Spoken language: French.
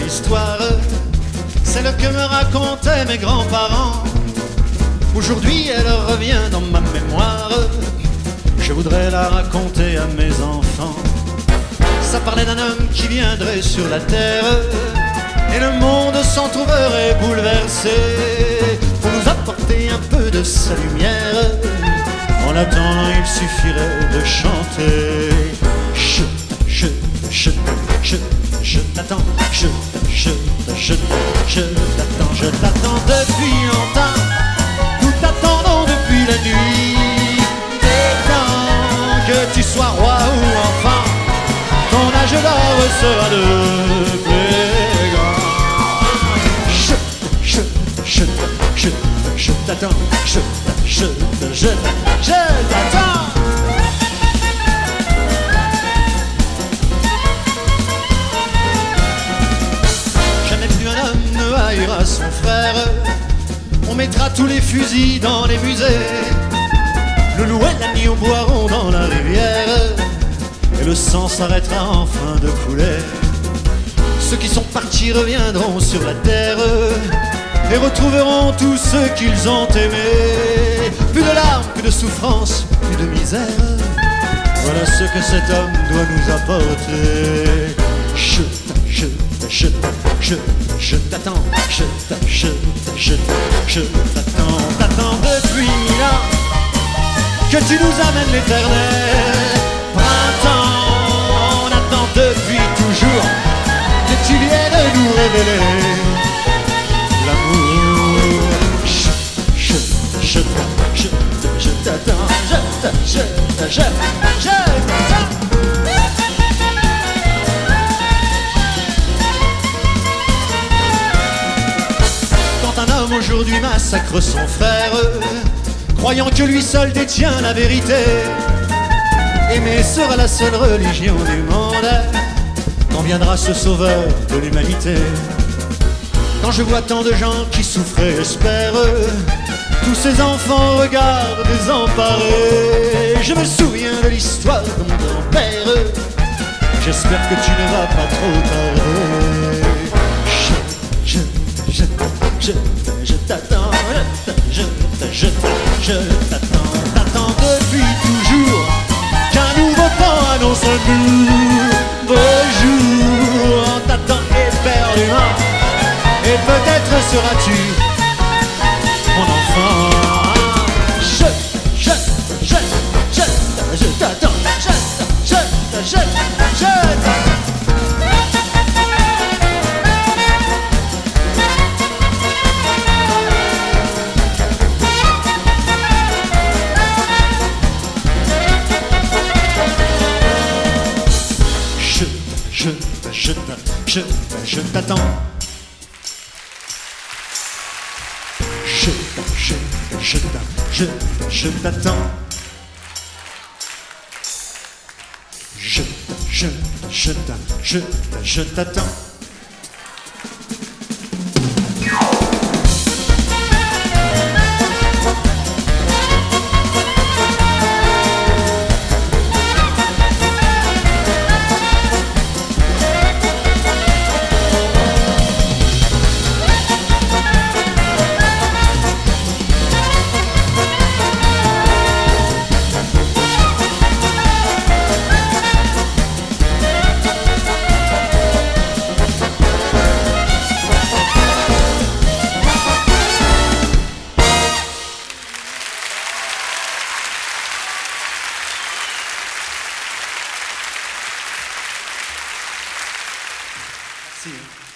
histoire, celle que me racontaient mes grands-parents. Aujourd'hui elle revient dans ma mémoire, je voudrais la raconter à mes enfants. Ça parlait d'un homme qui viendrait sur la terre et le monde s'en trouverait bouleversé pour nous apporter un peu de sa lumière. En attendant il suffirait de chanter. Je t'attends, je t'attends depuis longtemps. Nous t'attendons depuis la nuit. Dès temps que tu sois roi ou enfant, ton âge d'or sera le plus grand. Je t'attends, je t'attends. Haïra son frère, on mettra tous les fusils dans les musées, le loup et l'agneau boiront dans la rivière, et le sang s'arrêtera enfin de couler. Ceux qui sont partis reviendront sur la terre et retrouveront tout ce qu'ils ont aimé. Plus de larmes, plus de souffrance, plus de misère, voilà ce que cet homme doit nous apporter. Je t'attends, t'attends depuis 1000 ans que tu nous amènes l'éternel printemps. On attend depuis toujours que tu viennes nous révéler l'amour. Je t'attends, je t'attends. Un homme aujourd'hui massacre son frère, croyant que lui seul détient la vérité. Aimer sera la seule religion du monde quand viendra ce sauveur de l'humanité. Quand je vois tant de gens qui souffrent et espèrent, tous ces enfants regardent désemparés. Je me souviens de l'histoire de mon grand-père, j'espère que tu ne vas pas trop tarder. Je t'attends, t'attends depuis toujours qu'un nouveau temps annonce un nouveau jour. On t'attend éperdument et peut-être seras-tu mon enfant. Je t'attends, je t'attends. Je t'attends. Je t'attends. Je t'attends. See you.